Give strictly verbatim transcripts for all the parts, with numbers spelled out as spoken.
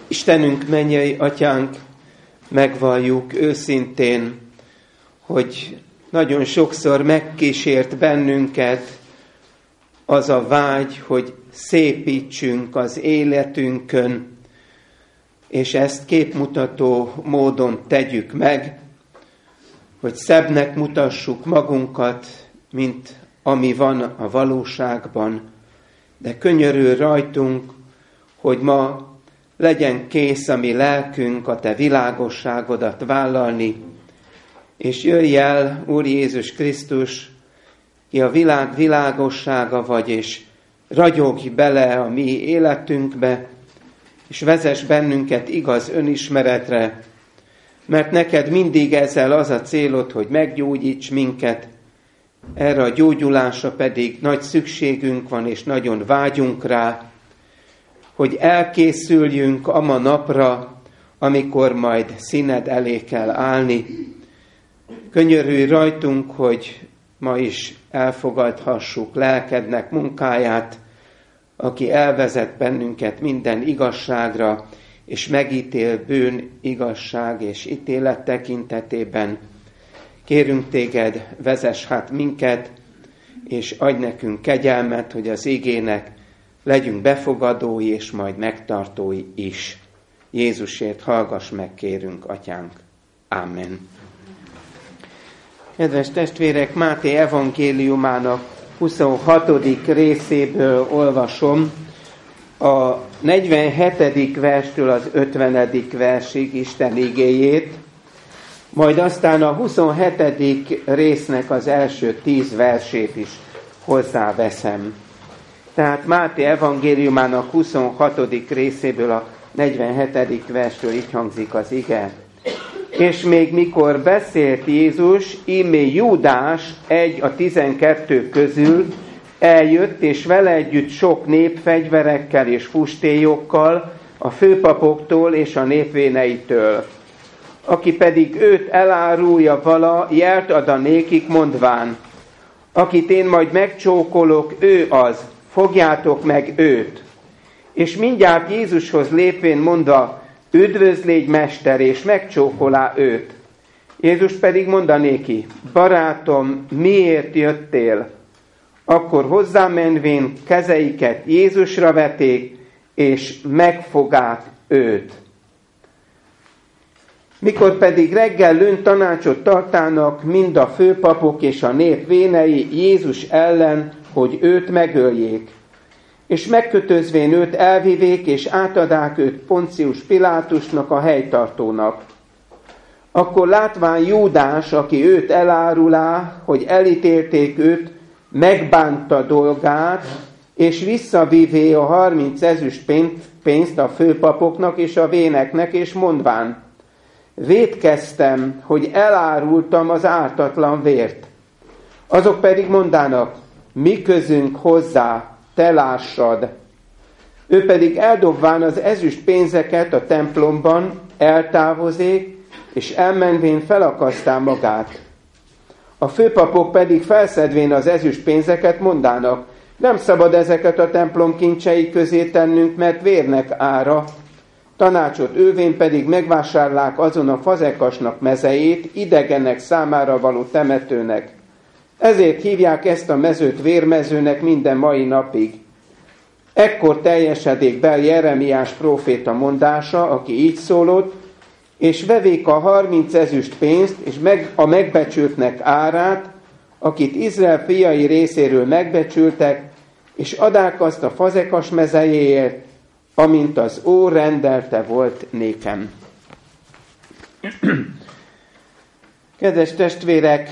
Istenünk, mennyei Atyánk, megvalljuk őszintén, hogy nagyon sokszor megkísért bennünket az a vágy, hogy szépítsünk az életünkön, és ezt képmutató módon tegyük meg, hogy szebbnek mutassuk magunkat, mint ami van a valóságban. De könyörül rajtunk, hogy ma legyen kész a mi lelkünk a Te világosságodat vállalni, és jöjj el, Úr Jézus Krisztus, ki a világ világossága vagy, és ragyogj bele a mi életünkbe, és vezess bennünket igaz önismeretre, mert neked mindig ezzel az a célod, hogy meggyógyíts minket, erre a gyógyulásra pedig nagy szükségünk van, és nagyon vágyunk rá, hogy elkészüljünk ama napra, amikor majd színed elé kell állni. Könyörülj rajtunk, hogy ma is elfogadhassuk lelkednek munkáját, aki elvezet bennünket minden igazságra, és megítél bűn, igazság és ítélet tekintetében. Kérünk téged, vezess hát minket, és adj nekünk kegyelmet, hogy az igének legyünk befogadói, és majd megtartói is. Jézusért hallgass meg, kérünk, Atyánk. Amen. Kedves testvérek, Máté evangéliumának huszonhatodik részéből olvasom a negyvenhetedik verstől az ötvenedik versig Isten igéjét, majd aztán a huszonhetedik résznek az első tíz versét is hozzáveszem. Tehát Máté evangéliumának huszonhatodik részéből a negyvenhetedik verstől így hangzik az ige. És még mikor beszélt Jézus, ímé Júdás, egy a tizenkettő közül eljött, és vele együtt sok nép fegyverekkel és fustélyokkal, a főpapoktól és a népvéneitől. Aki pedig őt elárulja vala, jelt ad a nékik, mondván, akit én majd megcsókolok, ő az, fogjátok meg őt. És mindjárt Jézushoz lépvén mondva, üdvözlégy, mester, és megcsókolá őt. Jézus pedig mondanéki, barátom, miért jöttél? Akkor hozzámenvén kezeiket Jézusra veték, és megfogák őt. Mikor pedig reggel lőn tanácsot tartának mind a főpapok és a nép vénei Jézus ellen, hogy őt megöljék. És megkötözvén őt elvivék, és átadák őt Poncius Pilátusnak, a helytartónak. Akkor látván Júdás, aki őt elárulá, hogy elítélték őt, megbánta dolgát, és visszavivé a harminc ezüst pénzt a főpapoknak és a véneknek, és mondván, vétkeztem, hogy elárultam az ártatlan vért. Azok pedig mondának, mi közünk hozzá, te lássad. Ő pedig eldobván az ezüst pénzeket a templomban, eltávozék, és elmenvén felakasztál magát. A főpapok pedig felszedvén az ezüst pénzeket mondának, nem szabad ezeket a templom kincsei közé tennünk, mert vérnek ára. Tanácsot ővén pedig megvásárlák azon a fazekasnak mezejét, idegenek számára való temetőnek. Ezért hívják ezt a mezőt vérmezőnek minden mai napig. Ekkor teljesedék be Jeremiás próféta mondása, aki így szólott, és vevék a harminc ezüst pénzt, és meg, a megbecsültnek árát, akit Izrael fiai részéről megbecsültek, és adák azt a fazekas mezejéért, amint az Úr rendelte volt nékem. Kedves testvérek,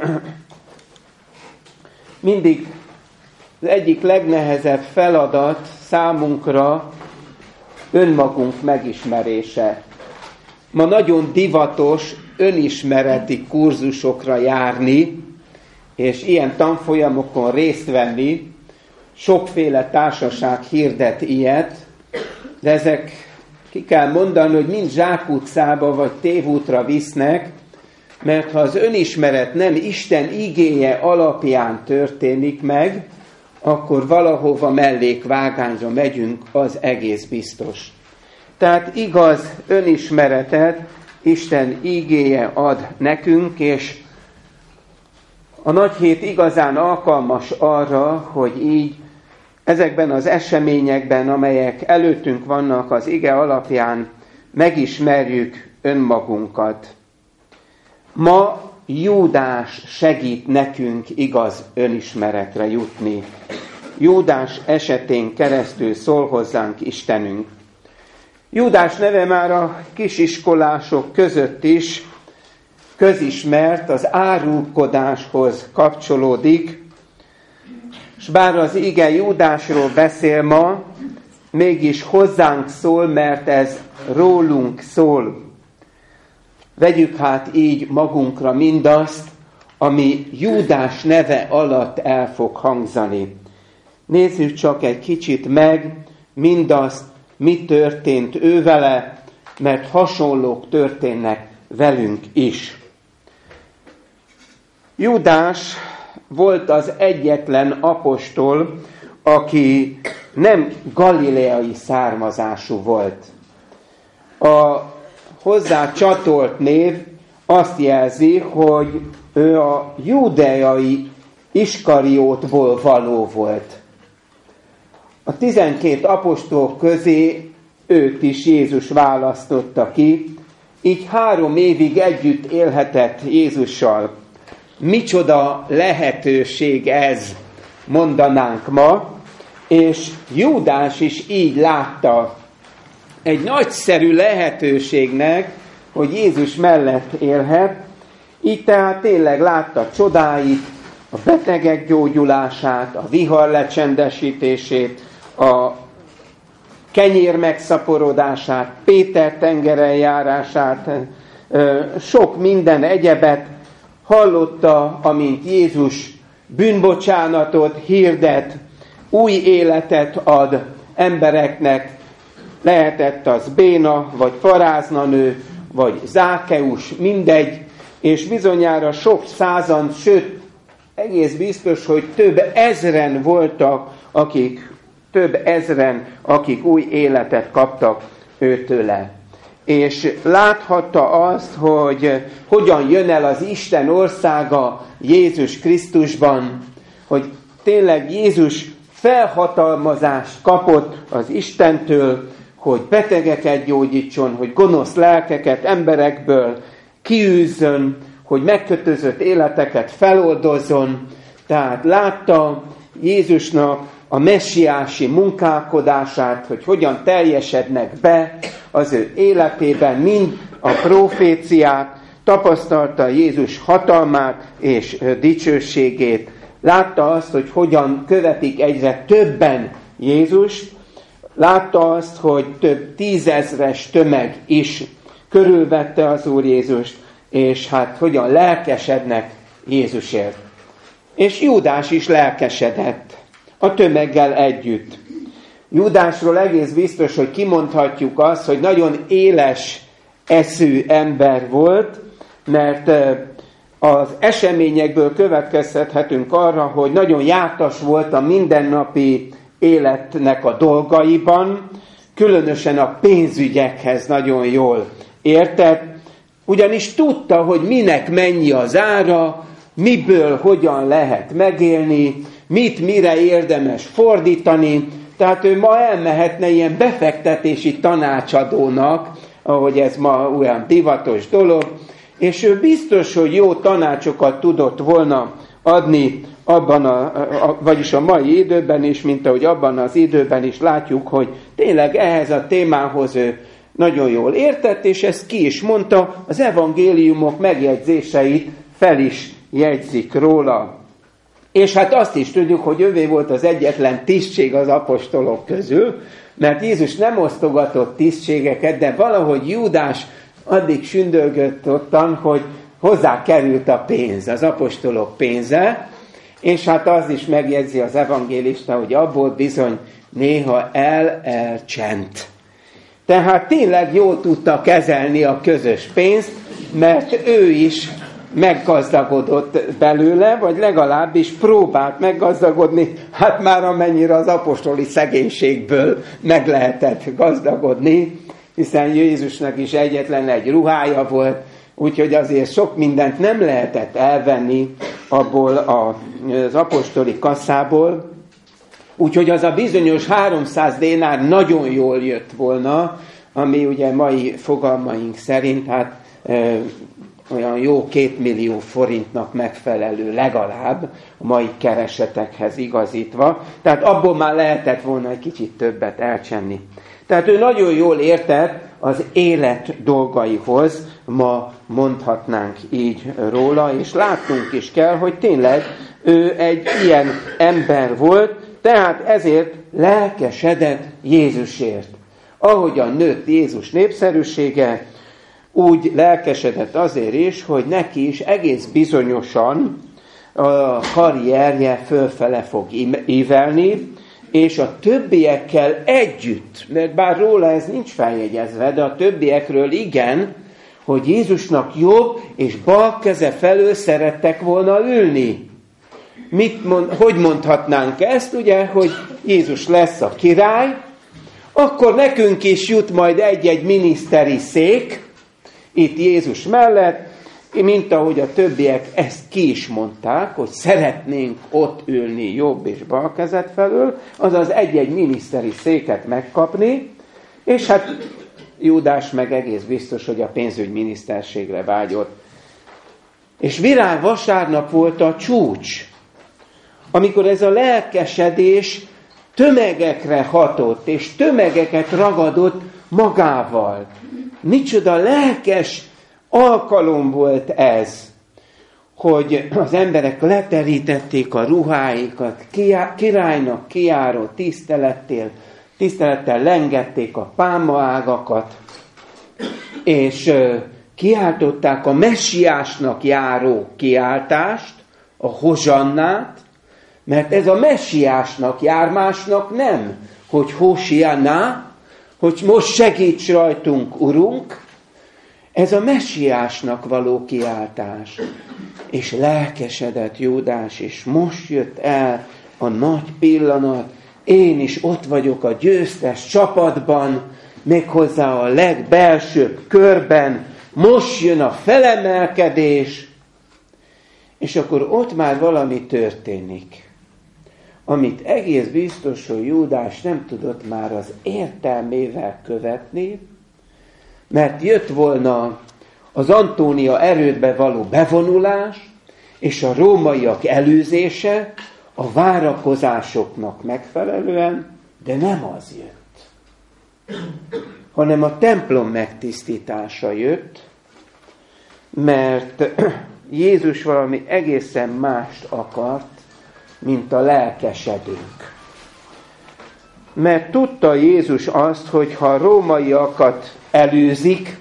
mindig az egyik legnehezebb feladat számunkra önmagunk megismerése. Ma nagyon divatos önismereti kurzusokra járni, és ilyen tanfolyamokon részt venni. Sokféle társaság hirdet ilyet, de ezek, ki kell mondani, hogy mind zsákutcába vagy tévútra visznek, mert ha az önismeret nem Isten igéje alapján történik meg, akkor valahova mellékvágányra megyünk, az egész biztos. Tehát igaz önismeretet Isten ígéje ad nekünk, és a nagyhét igazán alkalmas arra, hogy így ezekben az eseményekben, amelyek előttünk vannak az ige alapján, megismerjük önmagunkat. Ma Júdás segít nekünk igaz önismeretre jutni. Júdás esetén keresztül szól hozzánk Istenünk. Júdás neve már a kisiskolások között is közismert, az árulkodáshoz kapcsolódik, és bár az ige Júdásról beszél ma, mégis hozzánk szól, mert ez rólunk szól. Vegyük hát így magunkra mindazt, ami Júdás neve alatt el fog hangzani. Nézzük csak egy kicsit meg mindazt, mi történt ő vele, mert hasonlók történnek velünk is. Júdás volt az egyetlen apostol, aki nem galileai származású volt. A hozzá csatolt név azt jelzi, hogy ő a júdeai Iskariótból való volt. A tizenkét apostol közé őt is Jézus választotta ki, így három évig együtt élhetett Jézussal. Micsoda lehetőség ez, mondanánk ma, és Júdás is így látta egy nagyszerű lehetőségnek, hogy Jézus mellett élhet, így tehát tényleg látta csodáit, a betegek gyógyulását, a vihar lecsendesítését, a kenyér megszaporodását, Péter tengeren járását, sok minden egyebet. Hallotta, amint Jézus bűnbocsánatot hirdet, új életet ad embereknek, lehetett az béna, vagy paráznanő, vagy Zákeus, mindegy, és bizonyára sok százan, sőt, egész biztos, hogy több ezren voltak, akik, több ezren, akik új életet kaptak őtőle. És láthatta azt, hogy hogyan jön el az Isten országa Jézus Krisztusban, hogy tényleg Jézus felhatalmazást kapott az Istentől, hogy betegeket gyógyítson, hogy gonosz lelkeket emberekből kiűzzön, hogy megkötözött életeket feloldozzon. Tehát látta Jézusnak a messiási munkálkodását, hogy hogyan teljesednek be az ő életében mind a proféciák, tapasztalta Jézus hatalmát és dicsőségét. Látta azt, hogy hogyan követik egyre többen Jézust, látta azt, hogy több tízezres tömeg is körülvette az Úr Jézust, és hát hogyan lelkesednek Jézusért. És Júdás is lelkesedett a tömeggel együtt. Júdásról egész biztos, hogy kimondhatjuk azt, hogy nagyon éles eszű ember volt, mert az eseményekből következtethetünk arra, hogy nagyon jártas volt a mindennapi életnek a dolgaiban, különösen a pénzügyekhez nagyon jól értett, ugyanis tudta, hogy minek mennyi az ára, miből hogyan lehet megélni, mit mire érdemes fordítani, tehát ő ma elmehetne ilyen befektetési tanácsadónak, ahogy ez ma olyan divatos dolog, és ő biztos, hogy jó tanácsokat tudott volna adni abban a, a, vagyis a mai időben is, mint ahogy abban az időben is látjuk, hogy tényleg ehhez a témához ő nagyon jól értett, és ezt ki is mondta, az evangéliumok megjegyzéseit fel is jegyzik róla. És hát azt is tudjuk, hogy ővé volt az egyetlen tisztség az apostolok közül, mert Jézus nem osztogatott tisztségeket, de valahogy Júdás addig sündölgött ottan, hogy hozzá került a pénz, az apostolok pénze, és hát az is megjegyzi az evangélista, hogy abból bizony néha el-elcsent. Tehát tényleg jól tudta kezelni a közös pénzt, mert ő is meggazdagodott belőle, vagy legalábbis próbált meggazdagodni, hát már amennyire az apostoli szegénységből meg lehetett gazdagodni, hiszen Jézusnak is egyetlen egy ruhája volt, úgyhogy azért sok mindent nem lehetett elvenni abból az apostoli kasszából, úgyhogy az a bizonyos háromszáz dénár nagyon jól jött volna, ami ugye mai fogalmaink szerint hát e, olyan jó két millió forintnak megfelelő legalább a mai keresetekhez igazítva. Tehát abból már lehetett volna egy kicsit többet elcsenni. Tehát ő nagyon jól értett az élet dolgaihoz, ma mondhatnánk így róla, és látnunk is kell, hogy tényleg ő egy ilyen ember volt, tehát ezért lelkesedett Jézusért. Ahogyan nőtt Jézus népszerűsége, úgy lelkesedett azért is, hogy neki is egész bizonyosan a karrierje fölfele fog ívelni, és a többiekkel együtt, mert bár róla ez nincs feljegyezve, de a többiekről igen, hogy Jézusnak jobb és bal keze felől szerettek volna ülni. Mit mond, hogy mondhatnánk ezt, ugye, hogy Jézus lesz a király, akkor nekünk is jut majd egy-egy miniszteri szék, itt Jézus mellett, mint ahogy a többiek ezt ki is mondták, hogy szeretnénk ott ülni jobb és bal kezet felől, azaz egy-egy miniszteri széket megkapni, és hát Júdás meg egész biztos, hogy a pénzügyminiszterségre vágyott. És virág vasárnap volt a csúcs, amikor ez a lelkesedés tömegekre hatott, és tömegeket ragadott magával. Micsoda lelkes alkalom volt ez, hogy az emberek leterítették a ruháikat, királynak kijáró tisztelettel, tisztelettel lengették a pálmaágakat, és kiáltották a messiásnak járó kiáltást, a hozsannát, mert ez a messiásnak jár, másnak nem, hogy Hósianá, hogy most segíts rajtunk, Urunk, ez a messiásnak való kiáltás. És lelkesedett Júdás, és most jött el a nagy pillanat, én is ott vagyok a győztes csapatban, méghozzá a legbelsőbb körben, most jön a felemelkedés, és akkor ott már valami történik, amit egész biztos, hogy Júdás nem tudott már az értelmével követni, mert jött volna az Antónia erődbe való bevonulás, és a rómaiak előzése a várakozásoknak megfelelően, de nem az jött, hanem a templom megtisztítása jött, mert Jézus valami egészen mást akart, mint a lelkesedők. Mert tudta Jézus azt, hogy ha a rómaiakat előzik,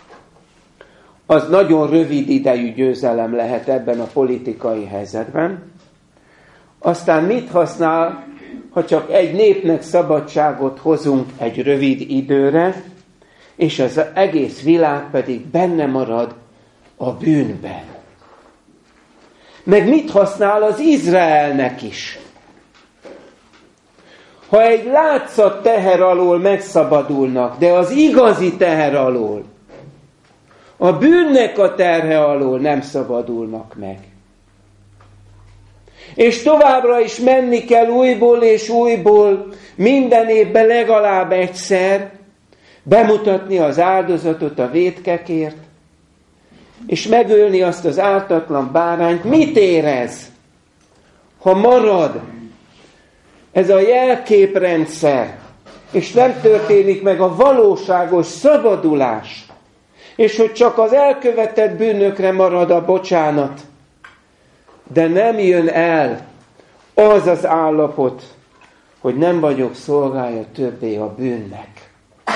az nagyon rövid idejű győzelem lehet ebben a politikai helyzetben. Aztán mit használ, ha csak egy népnek szabadságot hozunk egy rövid időre, és az egész világ pedig benne marad a bűnben. Meg mit használ az Izraelnek is? Ha egy látszat teher alól megszabadulnak, de az igazi teher alól, a bűnnek a terhe alól nem szabadulnak meg. És továbbra is menni kell újból és újból, minden évben legalább egyszer, bemutatni az áldozatot a vétkekért, és megölni azt az ártatlan bárányt. Mit érez, ha marad ez a jelképrendszer, és nem történik meg a valóságos szabadulás, és hogy csak az elkövetett bűnökre marad a bocsánat, de nem jön el az az állapot, hogy nem vagyok szolgája többé a bűnnek.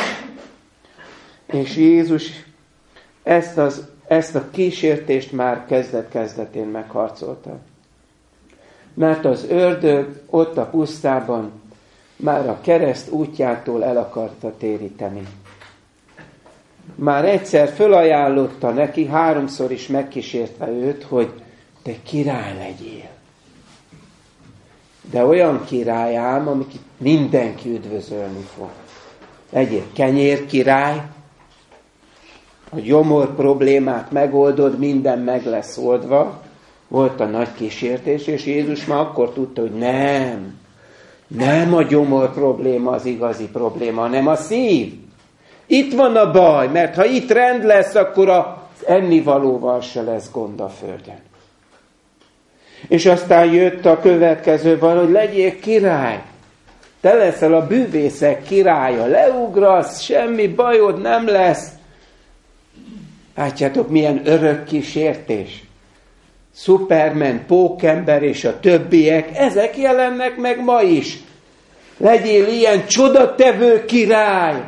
És Jézus ezt, az, ezt a kísértést már kezdet-kezdetén megharcolta. Mert az ördög ott a pusztában már a kereszt útjától el akarta téríteni. Már egyszer fölajánlotta neki, háromszor is megkísértve őt, hogy te király legyél. De olyan királyám, amit mindenki üdvözölni fog. Legyél kenyérkirály, a gyomor problémát megoldod, minden meg lesz oldva. Volt a nagy kísértés, és Jézus már akkor tudta, hogy nem. Nem a gyomor probléma az igazi probléma, hanem a szív. Itt van a baj, mert ha itt rend lesz, akkor az ennivalóval se lesz gond a földön. És aztán jött a következő val, hogy legyél király. Te leszel a bűvészek királya. Leugrasz, semmi bajod nem lesz. Látjátok, milyen örök kísértés. Superman, Pókember és a többiek, ezek jelennek meg ma is. Legyél ilyen csodatevő király.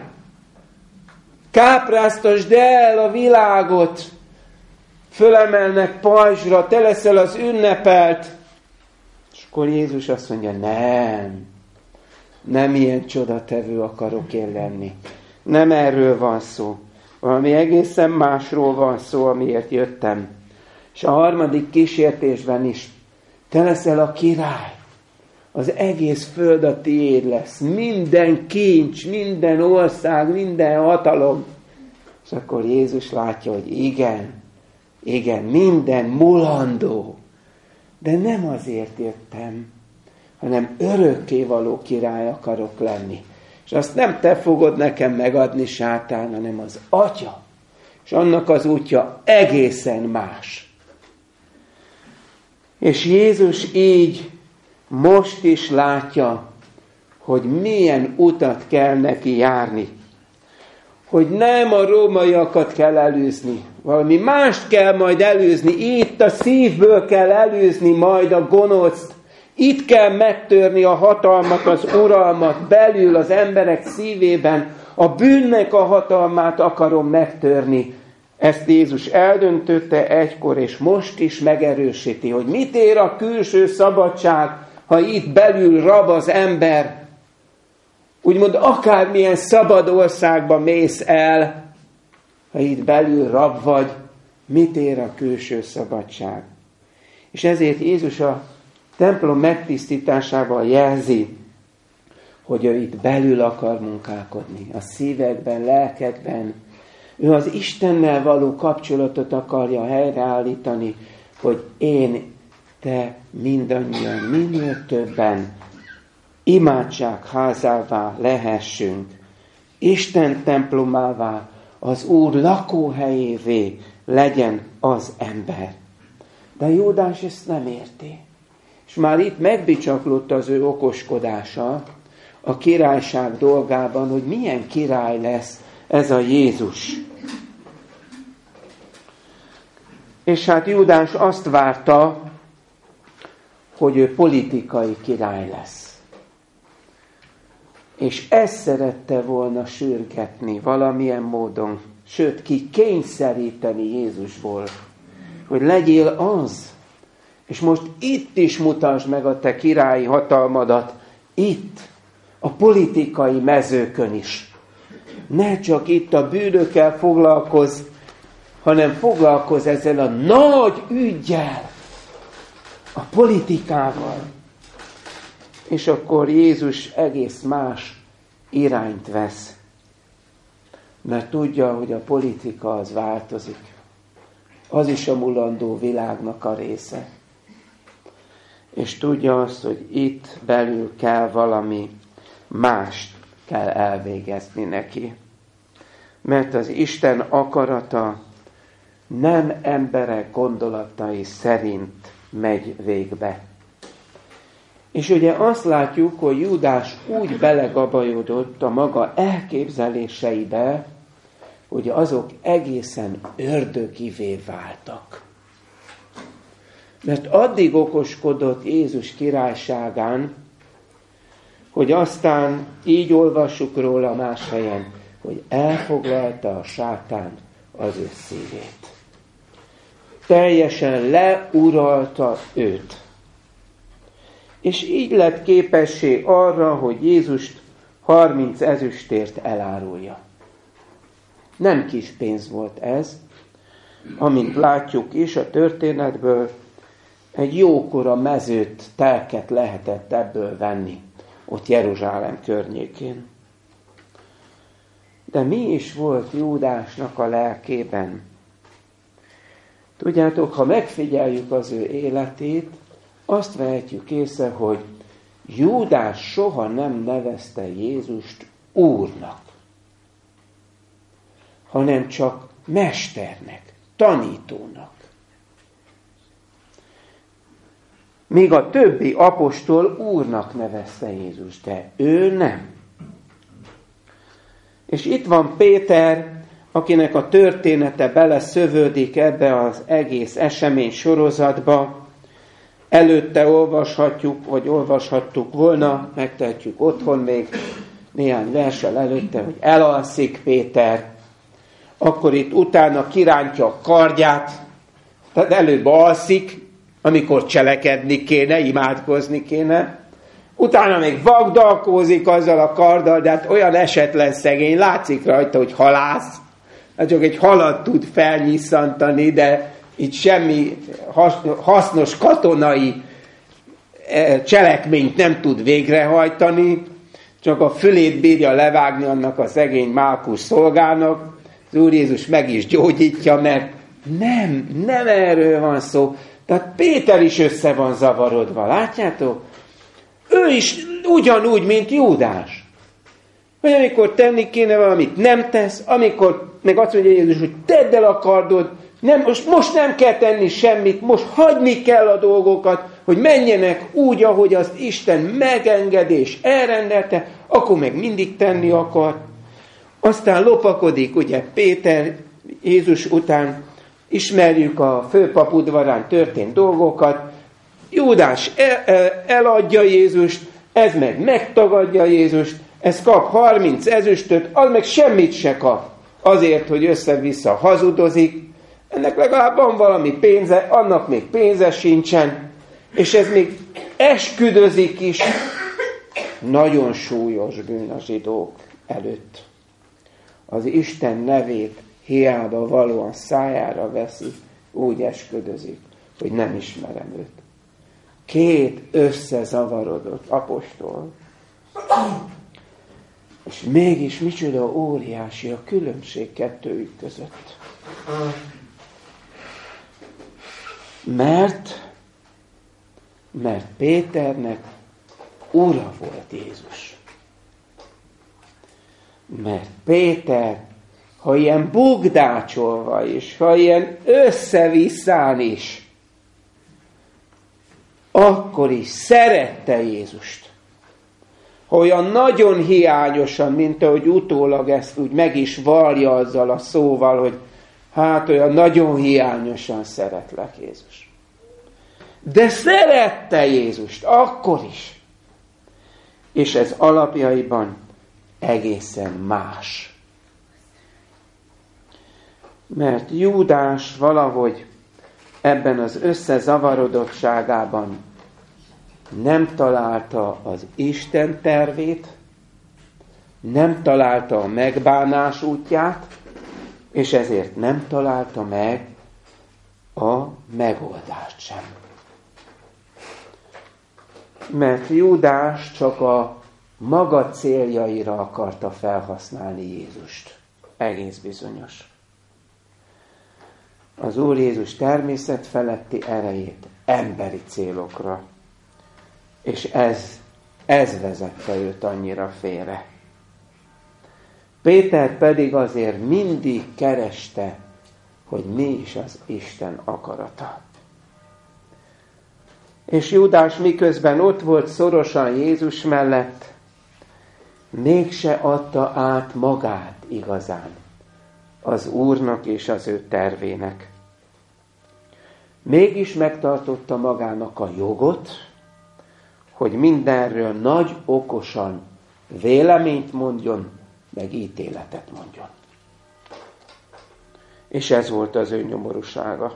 Kápráztasd el a világot. Fölemelnek pajzsra, te leszel az ünnepelt. És akkor Jézus azt mondja, nem. Nem ilyen csodatevő akarok én lenni. Nem erről van szó. Valami egészen másról van szó, amiért jöttem. És a harmadik kísértésben is. Te leszel a király. Az egész föld a tiéd lesz. Minden kincs, minden ország, minden hatalom. És akkor Jézus látja, hogy igen, igen, minden mulandó. De nem azért jöttem, hanem örökkévaló király akarok lenni. És azt nem te fogod nekem megadni, sátán, hanem az Atya. És annak az útja egészen más. És Jézus így most is látja, hogy milyen utat kell neki járni. Hogy nem a rómaiakat kell előzni, valami mást kell majd előzni. Itt a szívből kell előzni majd a gonoszt. Itt kell megtörni a hatalmat, az uralmat belül az emberek szívében. A bűnnek a hatalmát akarom megtörni. Ezt Jézus eldöntötte egykor, és most is megerősíti, hogy mit ér a külső szabadság, ha itt belül rab az ember. Úgymond akármilyen szabad országba mész el, ha itt belül rab vagy, mit ér a külső szabadság? És ezért Jézus a templom megtisztításával jelzi, hogy ő itt belül akar munkálkodni, a szívekben, lelkekben. Ő az Istennel való kapcsolatot akarja helyreállítani, hogy én, te mindannyian, minél többen imádság házává lehessünk, Isten templomává, az Úr lakóhelyévé legyen az ember. De Júdás ezt nem érti. És már itt megbicsaklott az ő okoskodása a királyság dolgában, hogy milyen király lesz ez a Jézus. És hát Júdás azt várta, hogy ő politikai király lesz. És ezt szerette volna sürgetni valamilyen módon, sőt, ki kényszeríteni Jézusból, hogy legyél az. És most itt is mutasd meg a te királyi hatalmadat, itt, a politikai mezőkön is. Ne csak itt a bűnökkel foglalkozz, hanem foglalkozz ezzel a nagy üggyel, a politikával. És akkor Jézus egész más irányt vesz. Mert tudja, hogy a politika az változik. Az is a mulandó világnak a része. És tudja azt, hogy itt belül kell valami mást kell elvégezni neki. Mert az Isten akarata nem emberek gondolatai szerint megy végbe. És ugye azt látjuk, hogy Júdás úgy belegabajodott a maga elképzeléseibe, hogy azok egészen ördögivé váltak. Mert addig okoskodott Jézus királyságán, hogy aztán így olvassuk róla más helyen, hogy elfoglalta a sátán az ő szívét. Teljesen leuralta őt. És így lett képessé arra, hogy Jézust harminc ezüstért elárulja. Nem kis pénz volt ez, amint látjuk is a történetből, egy jókora mezőt, telket lehetett ebből venni, ott Jeruzsálem környékén. De mi is volt Júdásnak a lelkében? Tudjátok, ha megfigyeljük az ő életét, azt vehetjük észre, hogy Júdás soha nem nevezte Jézust Úrnak, hanem csak mesternek, tanítónak. Míg a többi apostol Úrnak nevezte Jézust, de ő nem. És itt van Péter, akinek a története beleszövődik ebbe az egész esemény sorozatba. Előtte olvashatjuk, vagy olvashattuk volna, megtehetjük otthon még néhány verssel előtte, hogy elalszik Péter, akkor itt utána kirántja a kardját, tehát előbb alszik, amikor cselekedni kéne, imádkozni kéne, utána még vagdalkózik azzal a karddal, de hát olyan esetlen szegény, látszik rajta, hogy halász, hát csak egy halat tud felnyisszantani, de itt semmi hasznos katonai cselekményt nem tud végrehajtani, csak a fülét bírja levágni annak a szegény mákus szolgának. Az Úr Jézus meg is gyógyítja, mert nem, nem erről van szó. Tehát Péter is össze van zavarodva, látjátok? Ő is ugyanúgy, mint Júdás. Hogy amikor tenni kéne valamit, nem tesz, amikor meg azt mondja Jézus, hogy tedd el a kardod, nem, most, most nem kell tenni semmit, most hagyni kell a dolgokat, hogy menjenek úgy, ahogy az Isten megengedi és elrendelte, akkor meg mindig tenni akar. Aztán lopakodik, ugye Péter Jézus után, ismerjük a főpap udvarán történt dolgokat, Júdás el, el, eladja Jézust, ez meg megtagadja Jézust, ez kap harminc ezüstöt, az meg semmit se kap. Azért, hogy össze-vissza hazudozik, ennek legalább van valami pénze, annak még pénze sincsen, és ez még esküdözik is. Nagyon súlyos bűn a zsidók előtt. Az Isten nevét hiába valóan szájára veszi, úgy esküdözik, hogy nem ismerem őt. Két összezavarodott apostol. És mégis micsoda óriási a különbség kettőjük között. Mert, mert Péternek ura volt Jézus. Mert Péter, ha ilyen bugdácsolva is, ha ilyen összevisszán is, akkor is szerette Jézust. Ha olyan nagyon hiányosan, mint ahogy utólag ezt úgy meg is vallja azzal a szóval, hogy hát olyan nagyon hiányosan szeretlek Jézus. De szerette Jézust, akkor is. És ez alapjaiban egészen más. Mert Júdás valahogy ebben az összezavarodottságában nem találta az Isten tervét, nem találta a megbánás útját, és ezért nem találta meg a megoldást sem. Mert Júdás csak a maga céljaira akarta felhasználni Jézust. Egész bizonyos. Az Úr Jézus természet feletti erejét emberi célokra. És ez, ez vezette őt annyira félre. Péter pedig azért mindig kereste, hogy mi is az Isten akarata. És Júdás miközben ott volt szorosan Jézus mellett, mégse adta át magát igazán az Úrnak és az ő tervének. Mégis megtartotta magának a jogot, hogy mindenről nagy okosan véleményt mondjon, meg ítéletet mondjon. És ez volt az ő nyomorúsága.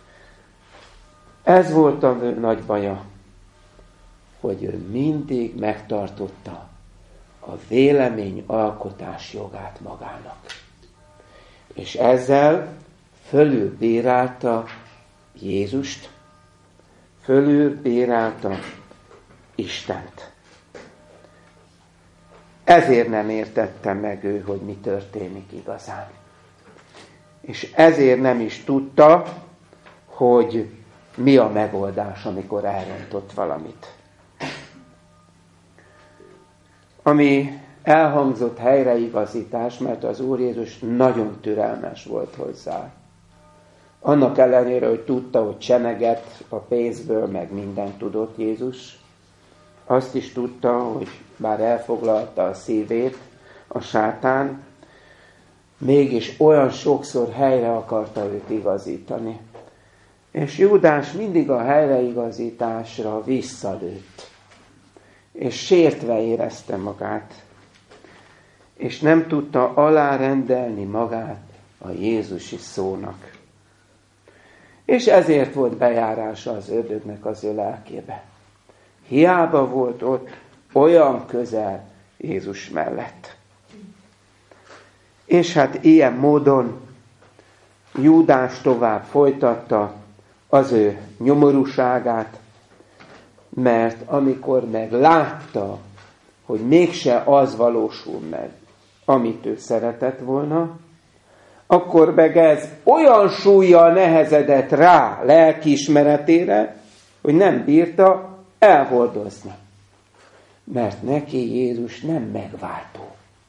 Ez volt a ő nagy baja, hogy ő mindig megtartotta a vélemény alkotás jogát magának. És ezzel fölülbírálta Jézust, fölülbírálta Istent. ezért nem értette meg ő, hogy mi történik igazán. És ezért nem is tudta, hogy mi a megoldás, amikor elrontott valamit. Ami elhangzott helyreigazítás, mert az Úr Jézus nagyon türelmes volt hozzá. Annak ellenére, hogy tudta, hogy cseneget a pénzből, meg mindent tudott Jézus, azt is tudta, hogy bár elfoglalta a szívét a sátán, mégis olyan sokszor helyre akarta őt igazítani. És Júdás mindig a helyreigazításra visszalőtt. És sértve érezte magát. És nem tudta alárendelni magát a Jézusi szónak. És ezért volt bejárása az ördögnek az ő lelkébe. Hiába volt ott olyan közel Jézus mellett. És hát ilyen módon Júdás tovább folytatta az ő nyomorúságát, mert amikor meg látta, hogy mégse az valósul meg, amit ő szeretett volna, akkor meg ez olyan súllyal nehezedett rá lelkiismeretére, hogy nem bírta elhordozni. Mert neki Jézus nem megváltó.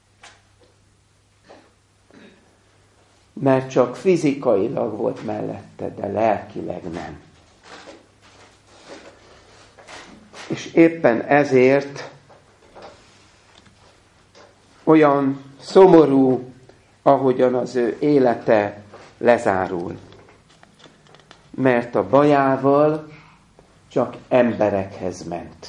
Mert csak fizikailag volt mellette, de lelkileg nem. És éppen ezért olyan szomorú, ahogyan az ő élete lezárul. Mert a bajával csak emberekhez ment.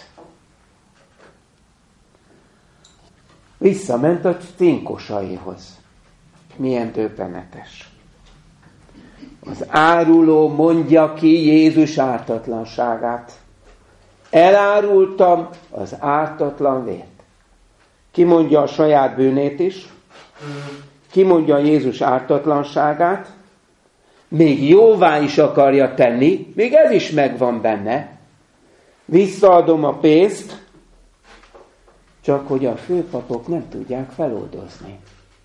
Visszament a cinkosaihoz. Milyen döbbenetes. Az áruló mondja ki Jézus ártatlanságát. Elárultam az ártatlan vért. Ki mondja a saját bűnét is, ki mondja Jézus ártatlanságát, még jóvá is akarja tenni, még ez is megvan benne. Visszaadom a pénzt, csak hogy a főpapok nem tudják feloldozni.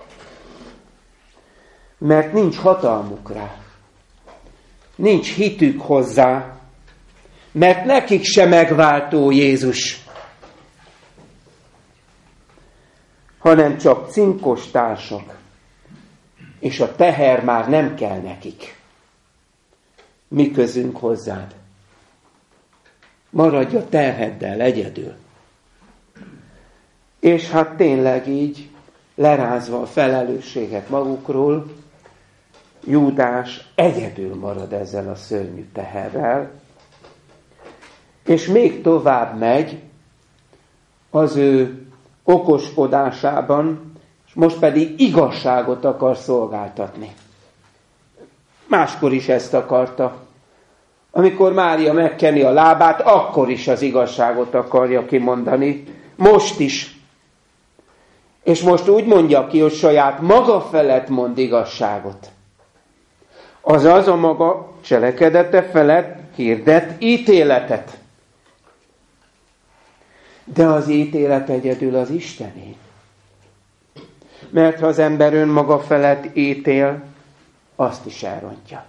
Mert nincs hatalmuk rá. Nincs hitük hozzá, mert nekik se megváltó Jézus, hanem csak cinkos társak, és a teher már nem kell nekik. Mi közünk hozzád? Maradj a terheddel egyedül. És hát tényleg így, lerázva a felelősséget magukról, Júdás egyedül marad ezzel a szörnyű teherrel, és még tovább megy az ő okoskodásában, és most pedig igazságot akar szolgáltatni. Máskor is ezt akarta. Amikor Mária megkeni a lábát, akkor is az igazságot akarja kimondani. Most is. És most úgy mondja ki, hogy saját maga felett mond igazságot. Azaz a maga cselekedete felett hirdet ítéletet. De az ítélet egyedül az Istené. Mert ha az ember önmaga felett ítél, azt is elrontja.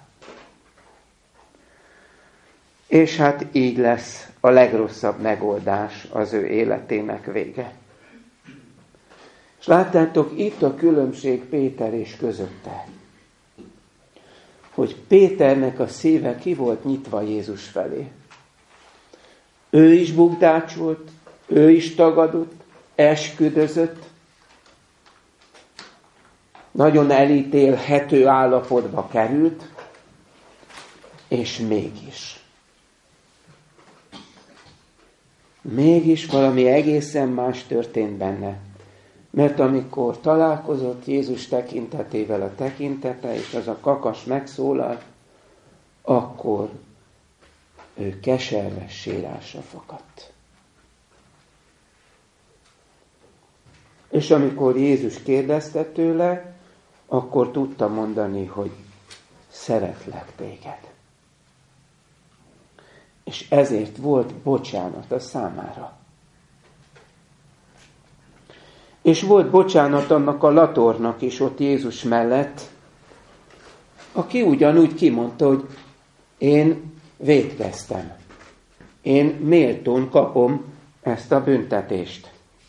És hát így lesz a legrosszabb megoldás az ő életének vége. És láttátok, itt a különbség Péter és közötte. Hogy Péternek a szíve ki volt nyitva Jézus felé. Ő is bukdácsolt, ő is tagadott, esküdözött, nagyon elítélhető állapotba került, és mégis. Mégis valami egészen más történt benne. Mert amikor találkozott Jézus tekintetével a tekintete, és az a kakas megszólalt, akkor ő keserves sírásra fakadt. És amikor Jézus kérdezte tőle, akkor tudta mondani, hogy szeretlek téged. És ezért volt bocsánat a számára. És volt bocsánat annak a latornak is ott Jézus mellett, aki ugyanúgy kimondta, hogy én vétkeztem. Én méltón kapom ezt a büntetést.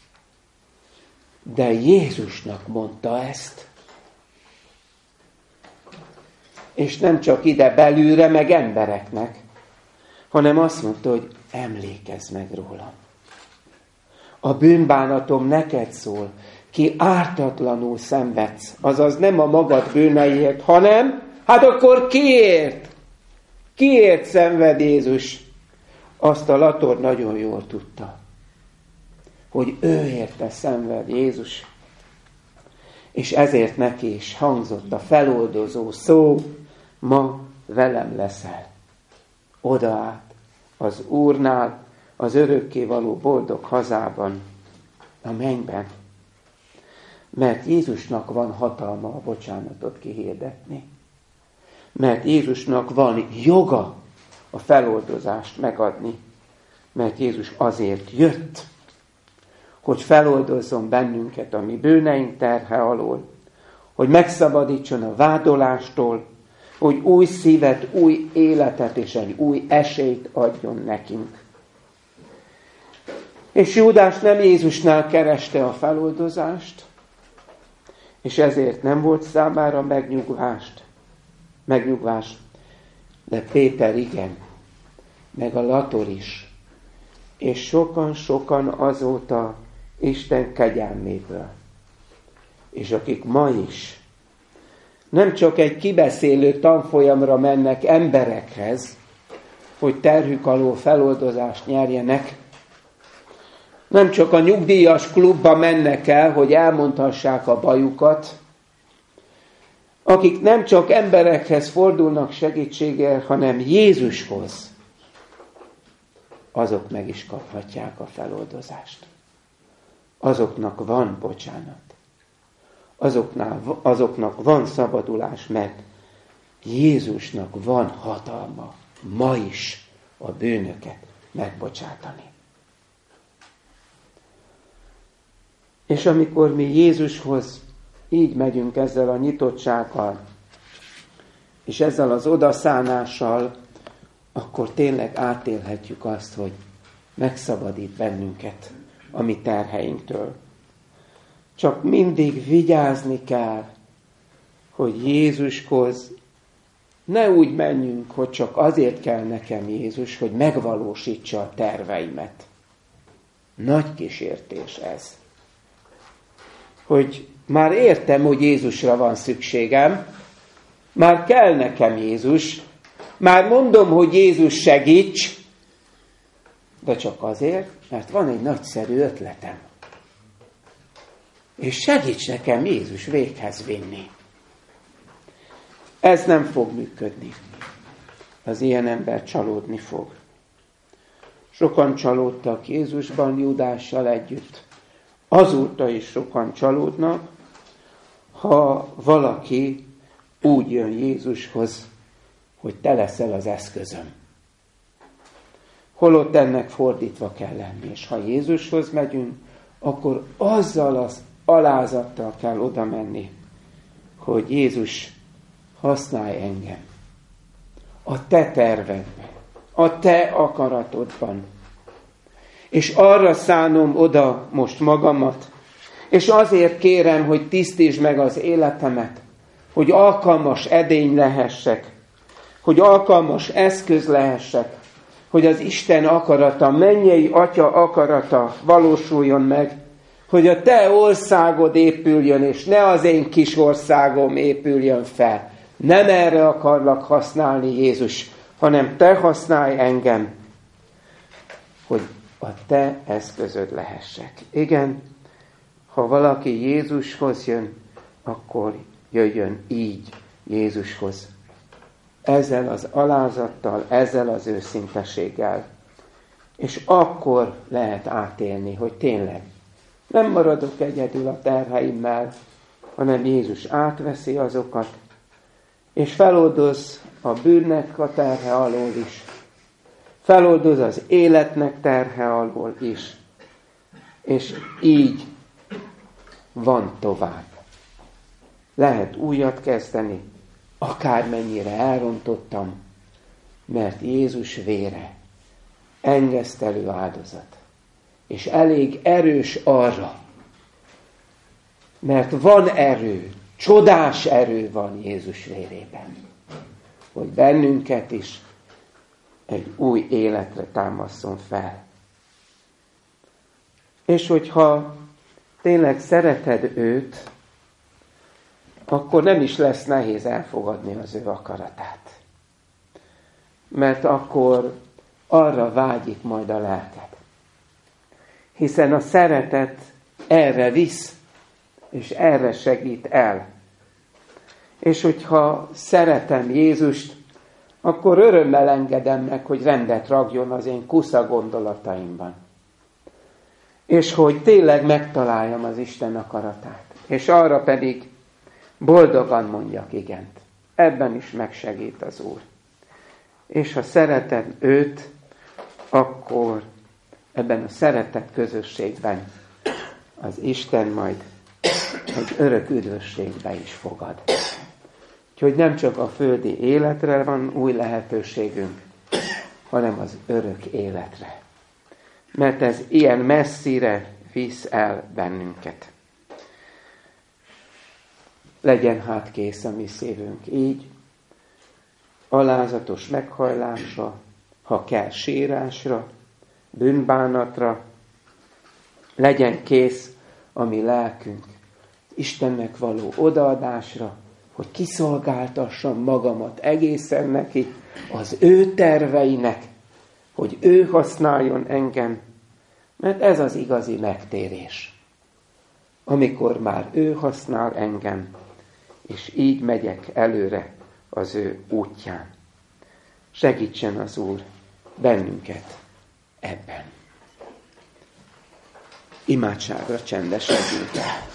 De Jézusnak mondta ezt. És nem csak ide belülre, meg embereknek, hanem azt mondta, hogy emlékezz meg rólam. A bűnbánatom neked szól, ki ártatlanul szenvedsz, azaz nem a magad bűneiért, hanem, hát akkor kiért? Kiért szenved Jézus? Azt a lator nagyon jól tudta, hogy ő érte szenved Jézus. És ezért neki is hangzott a feloldozó szó, ma velem leszel. Oda át az Úrnál, az örökkévaló boldog hazában, a mennyben. Mert Jézusnak van hatalma a bocsánatot kihirdetni. Mert Jézusnak van joga a feloldozást megadni. Mert Jézus azért jött, hogy feloldozzon bennünket a mi bűneink terhe alól, hogy megszabadítson a vádolástól, hogy új szívet, új életet és egy új esélyt adjon nekünk. És Júdás nem Jézusnál kereste a feloldozást, és ezért nem volt számára megnyugvást, megnyugvás, de Péter igen, meg a lator is, és sokan-sokan azóta Isten kegyelméből, és akik ma is nem csak egy kibeszélő tanfolyamra mennek emberekhez, hogy terhük alól feloldozást nyerjenek, nem csak a nyugdíjas klubba mennek el, hogy elmondhassák a bajukat, akik nem csak emberekhez fordulnak segítségért, hanem Jézushoz, azok meg is kaphatják a feloldozást. Azoknak van bocsánat. Azoknál, azoknak van szabadulás, mert Jézusnak van hatalma ma is a bűnöket megbocsátani. És amikor mi Jézushoz így megyünk ezzel a nyitottsággal, és ezzel az odaszánással, akkor tényleg átélhetjük azt, hogy megszabadít bennünket a mi terheinktől. Csak mindig vigyázni kell, hogy Jézushoz ne úgy menjünk, hogy csak azért kell nekem Jézus, hogy megvalósítsa a terveimet. Nagy kísértés ez. Hogy már értem, hogy Jézusra van szükségem, már kell nekem Jézus, már mondom, hogy Jézus segíts, de csak azért, mert van egy nagyszerű ötletem. És segíts nekem Jézus véghez vinni. Ez nem fog működni. Az ilyen ember csalódni fog. Sokan csalódtak Jézusban, Judással együtt. Azóta is sokan csalódnak, ha valaki úgy jön Jézushoz, hogy te leszel az eszközöm. Holott ennek fordítva kell lenni. És ha Jézushoz megyünk, akkor azzal az alázattal kell oda menni, hogy Jézus, használj engem a te tervedben, a te akaratodban. És arra szánom oda most magamat, és azért kérem, hogy tisztítsd meg az életemet, hogy alkalmas edény lehessek, hogy alkalmas eszköz lehessek, hogy az Isten akarata, mennyei Atya akarata valósuljon meg, hogy a te országod épüljön, és ne az én kis országom épüljön fel. Nem erre akarlak használni, Jézus, hanem te használj engem, hogy a te eszközöd lehessek. Igen, ha valaki Jézushoz jön, akkor jöjjön így Jézushoz. Ezzel az alázattal, ezzel az őszinteséggel. És akkor lehet átélni, hogy tényleg nem maradok egyedül a terheimmel, hanem Jézus átveszi azokat, és feloldoz a bűnnek a terhe alól is. Feloldoz az életnek terhe alól is. És így van tovább. Lehet újat kezdeni, akármennyire elrontottam, mert Jézus vére engesztelő áldozat. És elég erős arra, mert van erő, csodás erő van Jézus vérében, hogy bennünket is egy új életre támaszson fel. És hogyha tényleg szereted őt, akkor nem is lesz nehéz elfogadni az ő akaratát. Mert akkor arra vágyik majd a lelked. Hiszen a szeretet erre visz, és erre segít el. És hogyha szeretem Jézust, akkor örömmel engedem meg, hogy rendet rakjon az én kusza gondolataimban. És hogy tényleg megtaláljam az Isten akaratát. És arra pedig boldogan mondjak igent. Ebben is megsegít az Úr. És ha szeretem őt, akkor ebben a szeretet közösségben az Isten majd egy örök üdvösségbe is fogad. Úgyhogy nem csak a földi életre van új lehetőségünk, hanem az örök életre. Mert ez ilyen messzire visz el bennünket. Legyen hát kész a mi szívünk így, alázatos meghajlásra, ha kell sírásra, bűnbánatra, legyen kész a mi lelkünk Istennek való odaadásra, hogy kiszolgáltassam magamat egészen neki, az ő terveinek, hogy ő használjon engem, mert ez az igazi megtérés. Amikor már ő használ engem, és így megyek előre az ő útján. Segítsen az Úr bennünket ebben. Imádságra csendesedjünk el.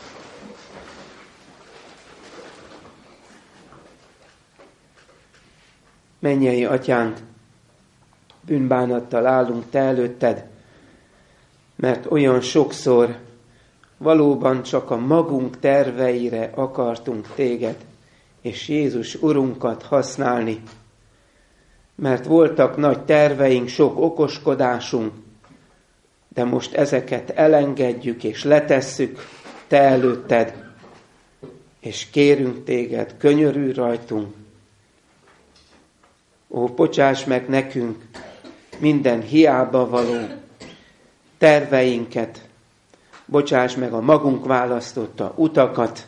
Mennyei Atyánk, bűnbánattal állunk Te előtted, mert olyan sokszor valóban csak a magunk terveire akartunk Téged és Jézus Urunkat használni, mert voltak nagy terveink, sok okoskodásunk, de most ezeket elengedjük és letesszük Te előtted, és kérünk Téged, könyörülj rajtunk. Ó, bocsáss meg nekünk minden hiába való terveinket, bocsáss meg a magunk választotta utakat,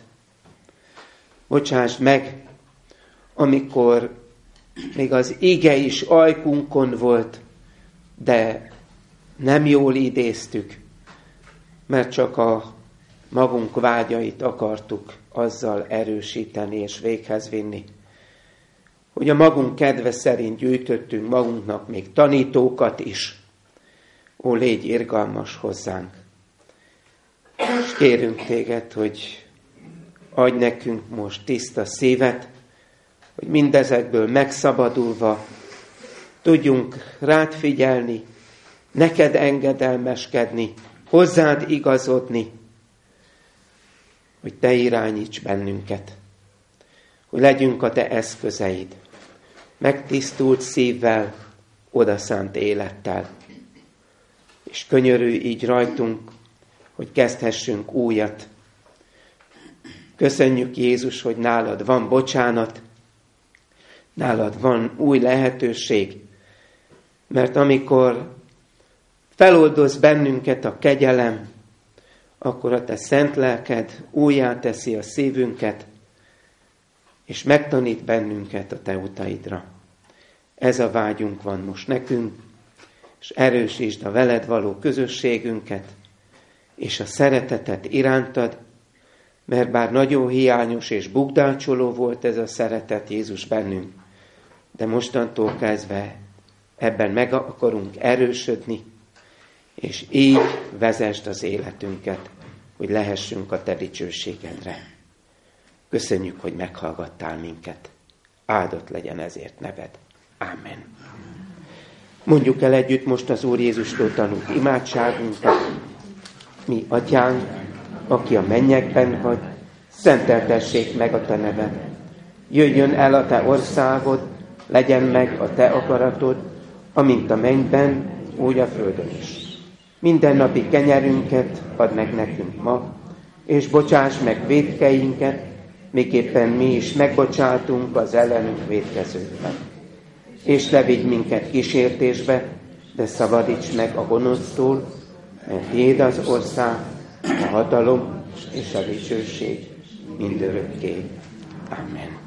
bocsáss meg, amikor még az ige is ajkunkon volt, de nem jól idéztük, mert csak a magunk vágyait akartuk azzal erősíteni és véghez vinni. Hogy a magunk kedve szerint gyűjtöttünk magunknak még tanítókat is. Ó, légy irgalmas hozzánk. És kérünk Téged, hogy adj nekünk most tiszta szívet, hogy mindezekből megszabadulva tudjunk rád figyelni, neked engedelmeskedni, hozzád igazodni, hogy Te irányíts bennünket, hogy legyünk a Te eszközeid, megtisztult szívvel, odaszánt élettel. És könyörülj így rajtunk, hogy kezdhessünk újat. Köszönjük Jézus, hogy nálad van bocsánat, nálad van új lehetőség, mert amikor feloldoz bennünket a kegyelem, akkor a Te szent lelked újjá teszi a szívünket, és megtanít bennünket a Te utaidra. Ez a vágyunk van most nekünk, és erősítsd a veled való közösségünket, és a szeretetet irántad, mert bár nagyon hiányos és bukdácsoló volt ez a szeretet Jézus bennünk, de mostantól kezdve ebben meg akarunk erősödni, és így vezesd az életünket, hogy lehessünk a Te dicsőségedre. Köszönjük, hogy meghallgattál minket. Áldott legyen ezért neved. Ámen. Mondjuk el együtt most az Úr Jézustól tanult imádságunkat. Mi, Atyánk, aki a mennyekben vagy, szenteltessék meg a te neved. Jöjjön el a te országod, legyen meg a te akaratod, amint a mennyben, úgy a földön is. Mindennapi kenyerünket add meg nekünk ma, és bocsáss meg vétkeinket, miképpen mi is megbocsátunk az ellenünk vétkezőknek. És ne vigy minket kísértésbe, de szabadíts meg a gonosztól, mert tiéd az ország, a hatalom és a dicsőség mindörökké. Amen.